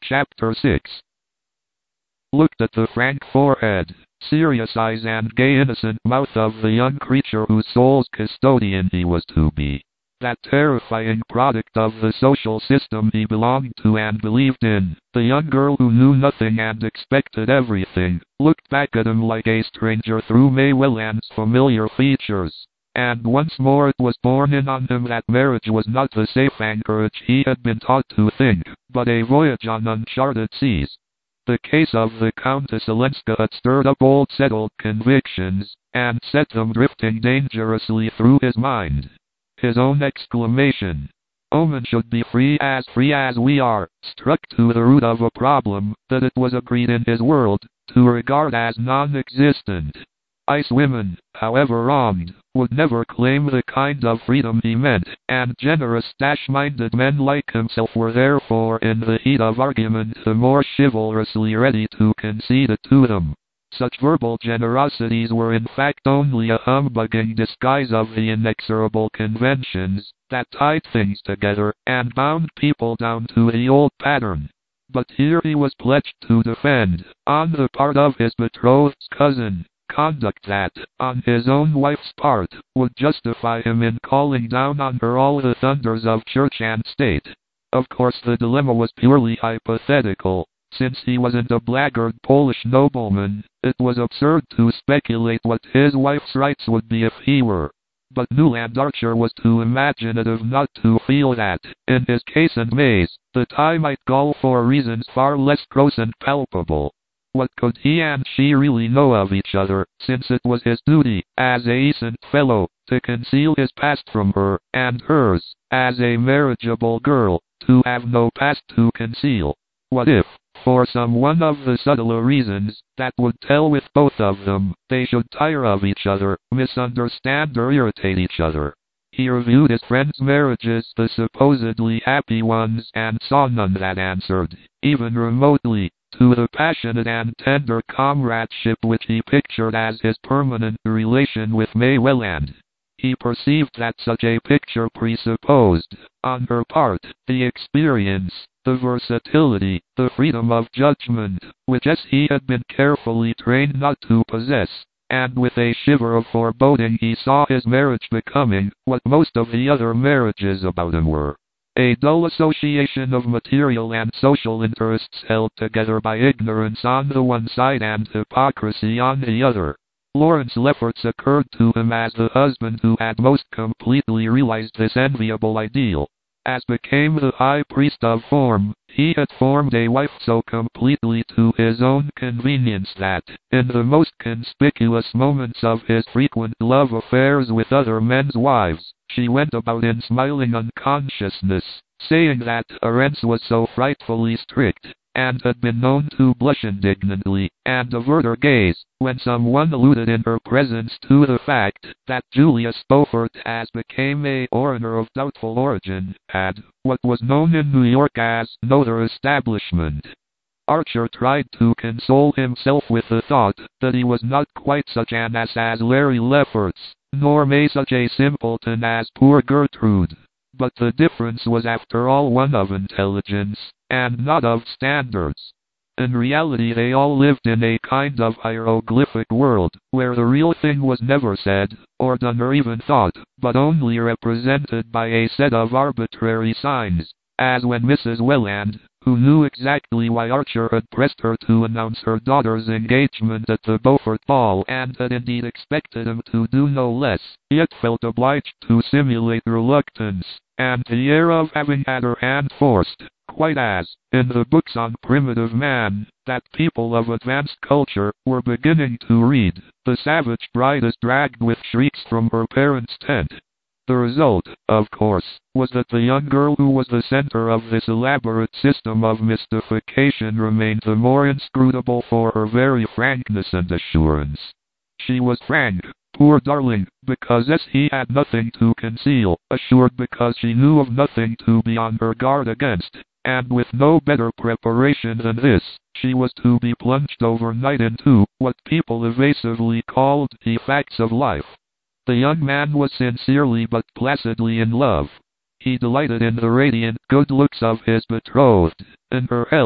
Chapter 6 Looked at the frank forehead, serious eyes and gay innocent mouth of the young creature whose soul's custodian he was to be. That terrifying product of the social system he belonged to and believed in, the young girl who knew nothing and expected everything, looked back at him like a stranger through May Welland's familiar features. And once more it was borne in on him that marriage was not the safe anchorage he had been taught to think, but a voyage on uncharted seas. The case of the Countess Olenska had stirred up old settled convictions, and set them drifting dangerously through his mind. His own exclamation, "Omen should be free as we are," struck to the root of a problem that it was agreed in his world to regard as non-existent. Ice women, however wronged, would never claim the kind of freedom he meant, and generous dash-minded men like himself were therefore in the heat of argument the more chivalrously ready to concede it to them. Such verbal generosities were in fact only a humbugging disguise of the inexorable conventions that tied things together and bound people down to the old pattern. But here he was pledged to defend, on the part of his betrothed's cousin, conduct that, on his own wife's part, would justify him in calling down on her all the thunders of church and state. Of course the dilemma was purely hypothetical. Since he wasn't a blackguard Polish nobleman, it was absurd to speculate what his wife's rights would be if he were. But Newland Archer was too imaginative not to feel that, in his case and May's, the tie might gall for reasons far less gross and palpable. What could he and she really know of each other, since it was his duty, as a decent fellow, to conceal his past from her, and hers, as a marriageable girl, to have no past to conceal? What if, for some one of the subtler reasons that would tell with both of them, they should tire of each other, misunderstand or irritate each other? He reviewed his friends' marriages, the supposedly happy ones, and saw none that answered, even remotely, to the passionate and tender comradeship which he pictured as his permanent relation with May Welland. He perceived that such a picture presupposed, on her part, the experience, the versatility, the freedom of judgment, which as he had been carefully trained not to possess, and with a shiver of foreboding he saw his marriage becoming what most of the other marriages about him were. A dull association of material and social interests held together by ignorance on the one side and hypocrisy on the other. Lawrence Lefferts occurred to him as the husband who had most completely realized this enviable ideal. As became the high priest of form, he had formed a wife so completely to his own convenience that, in the most conspicuous moments of his frequent love affairs with other men's wives, she went about in smiling unconsciousness, saying that Arentz was so frightfully strict, and had been known to blush indignantly, and avert her gaze, when someone alluded in her presence to the fact that Julius Beaufort, as became a foreigner of doubtful origin, had what was known in New York as no other establishment. Archer tried to console himself with the thought that he was not quite such an ass as Larry Lefferts, nor May such a simpleton as poor Gertrude. But the difference was after all one of intelligence, and not of standards. In reality they all lived in a kind of hieroglyphic world, where the real thing was never said, or done or even thought, but only represented by a set of arbitrary signs, as when Mrs. Welland, who knew exactly why Archer had pressed her to announce her daughter's engagement at the Beaufort ball and had indeed expected him to do no less, yet felt obliged to simulate reluctance, and the air of having had her hand forced, quite as, in the books on primitive man, that people of advanced culture were beginning to read, the savage bride is dragged with shrieks from her parents' tent. The result, of course, was that the young girl who was the center of this elaborate system of mystification remained the more inscrutable for her very frankness and assurance. She was frank, poor darling, because as he had nothing to conceal, assured because she knew of nothing to be on her guard against, and with no better preparation than this, she was to be plunged overnight into what people evasively called the facts of life. The young man was sincerely but placidly in love. He delighted in the radiant good looks of his betrothed, in her health,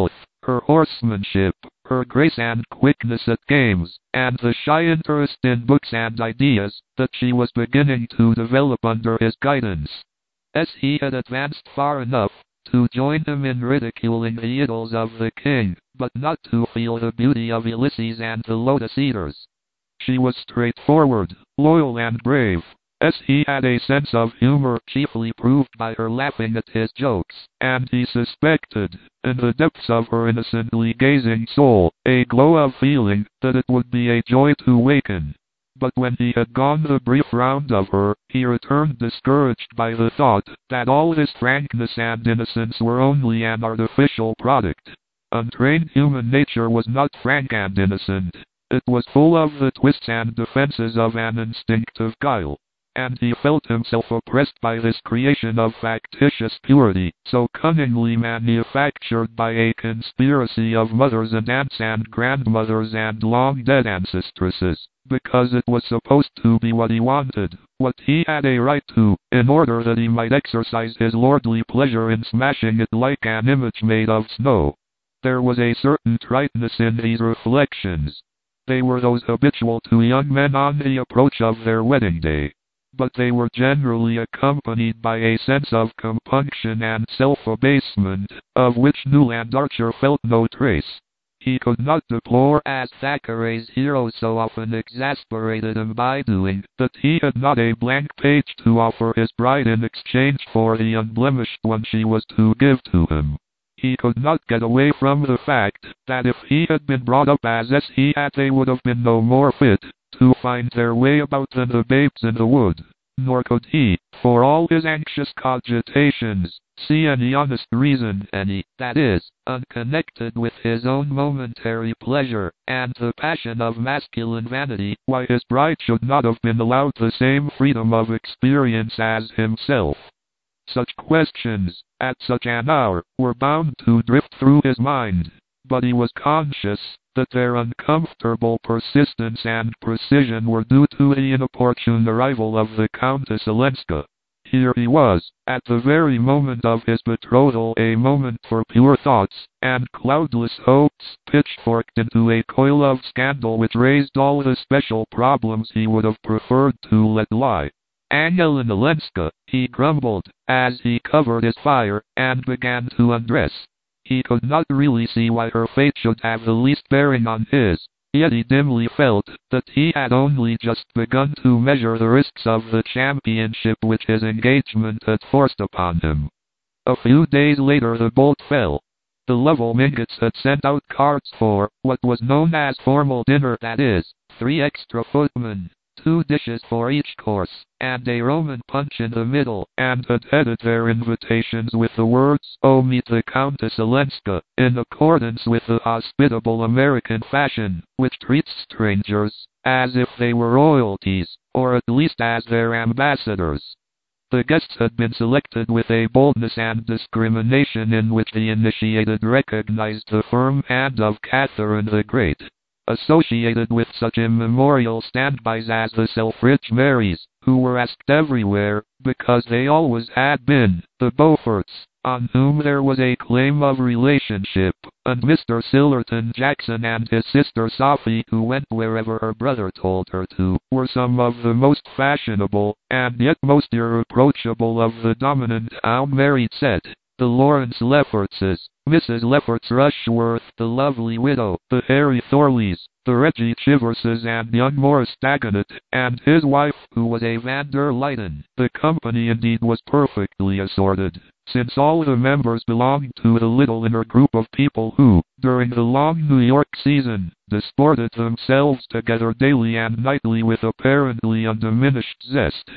her horsemanship, her grace and quickness at games, and the shy interest in books and ideas that she was beginning to develop under his guidance. As he had advanced far enough to join him in ridiculing the idols of the king, but not to feel the beauty of Ulysses and the Lotus Eaters. She was straightforward, loyal and brave, as he had a sense of humor chiefly proved by her laughing at his jokes, and he suspected, in the depths of her innocently gazing soul, a glow of feeling that it would be a joy to waken. But when he had gone the brief round of her, he returned discouraged by the thought that all his frankness and innocence were only an artificial product. Untrained human nature was not frank and innocent. It was full of the twists and defenses of an instinctive guile. And he felt himself oppressed by this creation of factitious purity, so cunningly manufactured by a conspiracy of mothers and aunts and grandmothers and long-dead ancestresses, because it was supposed to be what he wanted, what he had a right to, in order that he might exercise his lordly pleasure in smashing it like an image made of snow. There was a certain triteness in these reflections. They were those habitual to young men on the approach of their wedding day. But they were generally accompanied by a sense of compunction and self-abasement, of which Newland Archer felt no trace. He could not deplore, as Thackeray's hero so often exasperated him by doing, that he had not a blank page to offer his bride in exchange for the unblemished one she was to give to him. He could not get away from the fact that if he had been brought up as he had, they would have been no more fit to find their way about than the babes in the wood. Nor could he, for all his anxious cogitations, see any honest reason, that is, unconnected with his own momentary pleasure, and the passion of masculine vanity, why his bride should not have been allowed the same freedom of experience as himself. Such questions, at such an hour, were bound to drift through his mind, but he was conscious that their uncomfortable persistence and precision were due to the inopportune arrival of the Countess Olenska. Here he was, at the very moment of his betrothal, a moment for pure thoughts and cloudless hopes, pitchforked into a coil of scandal which raised all the special problems he would have preferred to let lie. Angelina Olenska, he grumbled, as he covered his fire and began to undress. He could not really see why her fate should have the least bearing on his, yet he dimly felt that he had only just begun to measure the risks of the championship which his engagement had forced upon him. A few days later the bolt fell. The Lovell Mingotts had sent out cards for what was known as formal dinner, that is, 3 extra footmen, 2 dishes for each course, and a Roman punch in the middle, and had headed their invitations with the words, "Oh, meet the Countess Olenska," in accordance with the hospitable American fashion, which treats strangers as if they were royalties, or at least as their ambassadors. The guests had been selected with a boldness and discrimination in which the initiated recognized the firm hand of Catherine the Great. Associated with such immemorial standbys as the Selfridge Marys, who were asked everywhere, because they always had been, the Beauforts, on whom there was a claim of relationship, and Mr. Sillerton Jackson and his sister Sophie, who went wherever her brother told her to, were some of the most fashionable, and yet most irreproachable of the dominant unmarried set. The Lawrence Leffertses, Mrs. Lefferts Rushworth, the lovely widow, the Harry Thorleys, the Reggie Chiverses and young Morris Dagonet, and his wife, who was a Van der Luyden. The company indeed was perfectly assorted, since all the members belonged to the little inner group of people who, during the long New York season, disported themselves together daily and nightly with apparently undiminished zest.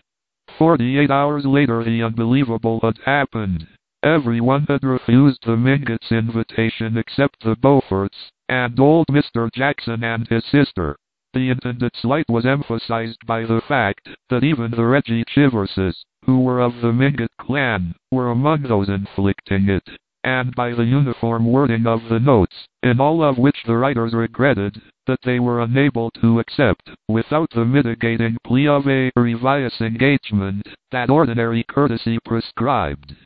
48 hours later the unbelievable had happened. Everyone had refused the Mingotts' invitation except the Beauforts, and old Mr. Jackson and his sister. The intended slight was emphasized by the fact that even the Reggie Chiverses, who were of the Mingott clan, were among those inflicting it, and by the uniform wording of the notes, in all of which the writers regretted that they were unable to accept, without the mitigating plea of a previous engagement, that ordinary courtesy prescribed.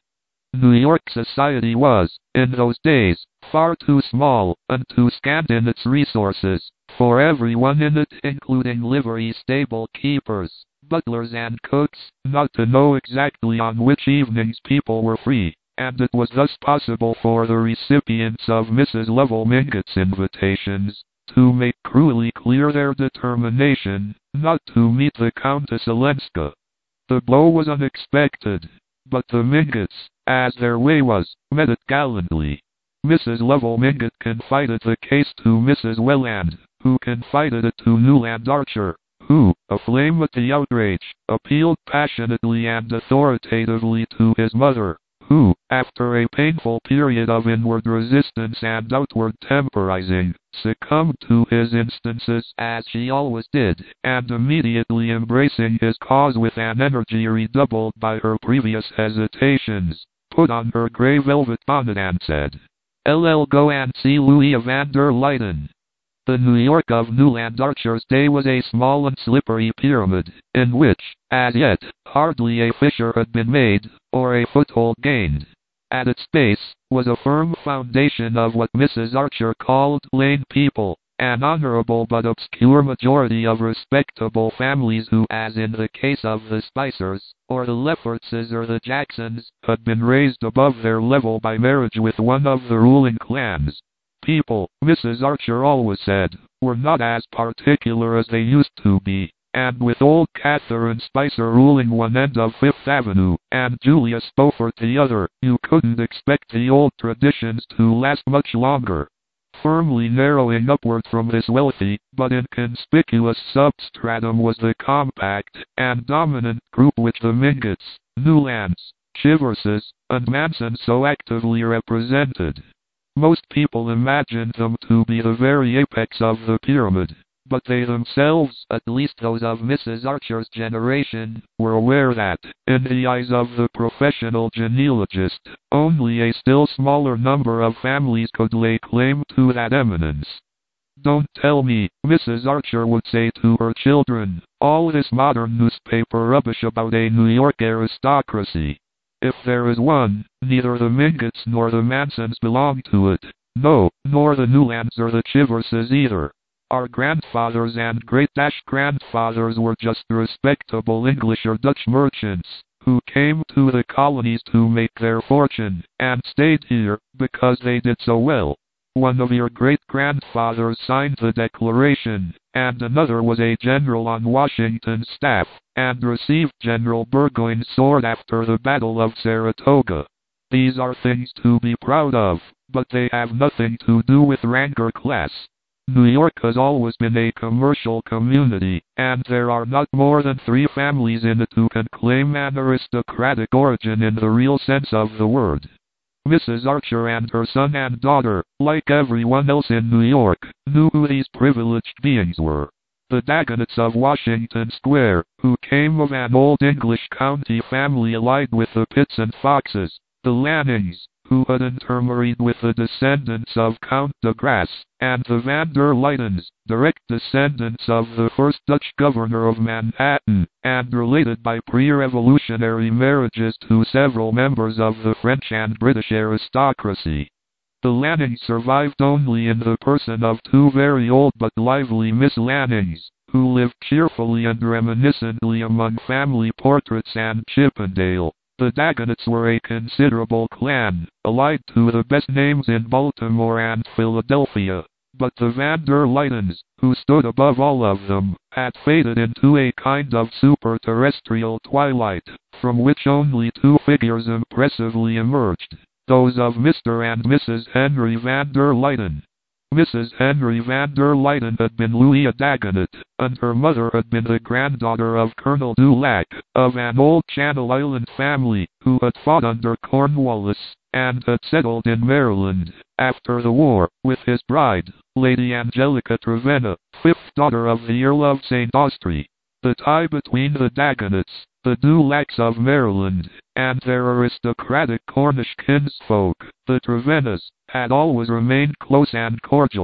New York society was, in those days, far too small, and too scant in its resources, for everyone in it, including livery stable keepers, butlers and cooks, not to know exactly on which evenings people were free, and it was thus possible for the recipients of Mrs. Lovell Mingott's invitations to make cruelly clear their determination not to meet the Countess Olenska. The blow was unexpected, but the Mingotts, as their way was, met it gallantly. Mrs. Lovell Mingott confided the case to Mrs. Welland, who confided it to Newland Archer, who, aflame at the outrage, appealed passionately and authoritatively to his mother, who, after a painful period of inward resistance and outward temporizing, succumbed to his instances as she always did, and immediately embracing his cause with an energy redoubled by her previous hesitations, put on her grey velvet bonnet and said, "I'll go and see Louis van der Luyden." The New York of Newland Archer's day was a small and slippery pyramid, in which, as yet, hardly a fissure had been made, or a foothold gained. At its base was a firm foundation of what Mrs. Archer called lane people, an honorable but obscure majority of respectable families who, as in the case of the Spicers, or the Leffertses or the Jacksons, had been raised above their level by marriage with one of the ruling clans. People, Mrs. Archer always said, were not as particular as they used to be, and with old Catherine Spicer ruling one end of Fifth Avenue, and Julia Spofford the other, you couldn't expect the old traditions to last much longer. Firmly narrowing upward from this wealthy, but inconspicuous substratum was the compact and dominant group which the Mingotts, Newlands, Chiverses, and Mansons so actively represented. Most people imagined them to be the very apex of the pyramid, but they themselves, at least those of Mrs. Archer's generation, were aware that, in the eyes of the professional genealogist, only a still smaller number of families could lay claim to that eminence. "Don't tell me," Mrs. Archer would say to her children, "all this modern newspaper rubbish about a New York aristocracy. If there is one, neither the Mingotts nor the Mansons belong to it. No, nor the Newlands or the Chiverses either. Our grandfathers and great-grandfathers were just respectable English or Dutch merchants, who came to the colonies to make their fortune, and stayed here, because they did so well. One of your great-grandfathers signed the Declaration, and another was a general on Washington's staff, and received General Burgoyne's sword after the Battle of Saratoga. These are things to be proud of, but they have nothing to do with rank or class. New York has always been a commercial community, and there are not more than 3 families in it who can claim an aristocratic origin in the real sense of the word." Mrs. Archer and her son and daughter, like everyone else in New York, knew who these privileged beings were. The Dagonets of Washington Square, who came of an old English county family allied with the Pitts and Foxes. The Lannings, who had intermarried with the descendants of Count de Grasse, and the Van der Luydens, direct descendants of the first Dutch governor of Manhattan, and related by pre-revolutionary marriages to several members of the French and British aristocracy. The Lannings survived only in the person of 2 very old but lively Miss Lannings, who lived cheerfully and reminiscently among family portraits and Chippendale. The Dagonets were a considerable clan, allied to the best names in Baltimore and Philadelphia, but the Van der Luydens, who stood above all of them, had faded into a kind of super-terrestrial twilight, from which only 2 figures impressively emerged, those of Mr. and Mrs. Henry Van der Luyden. Mrs. Henry Van der Luyden had been Louisa Dagonet, and her mother had been the granddaughter of Colonel Dulac, of an old Channel Island family, who had fought under Cornwallis, and had settled in Maryland, after the war, with his bride, Lady Angelica Trevenna, 5th daughter of the Earl of St. Austrey. The tie between the Dagonets, the Dulacs of Maryland, and their aristocratic Cornish kinsfolk, the Trevennas, had always remained close and cordial.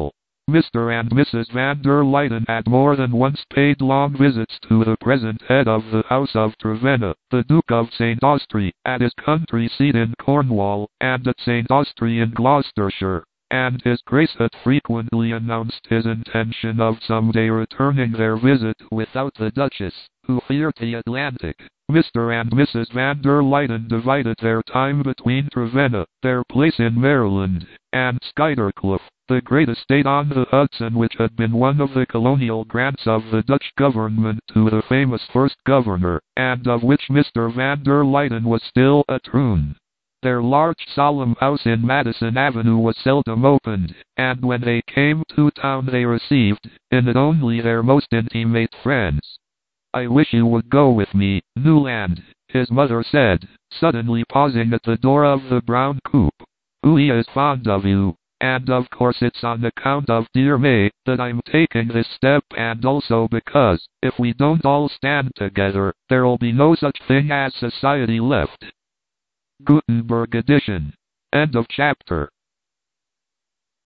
Mr. and Mrs. van der Luyden had more than once paid long visits to the present head of the House of Trevenna, the Duke of St. Austrey, at his country seat in Cornwall, and at St. Austrey in Gloucestershire, and his Grace had frequently announced his intention of someday returning their visit without the Duchess, who feared the Atlantic. Mr. and Mrs. van der Luyden divided their time between Trevenna, their place in Maryland, and Schuylercliff, the great estate on the Hudson which had been one of the colonial grants of the Dutch government to the famous first governor, and of which Mr. van der Luyden was still a troon. Their large solemn house in Madison Avenue was seldom opened, and when they came to town they received in it only their most intimate friends. "I wish you would go with me, Newland," his mother said, suddenly pausing at the door of the brown coupe. "He is fond of you, and of course it's on account of dear May that I'm taking this step, and also because, if we don't all stand together, there'll be no such thing as society left." Gutenberg edition. End of chapter.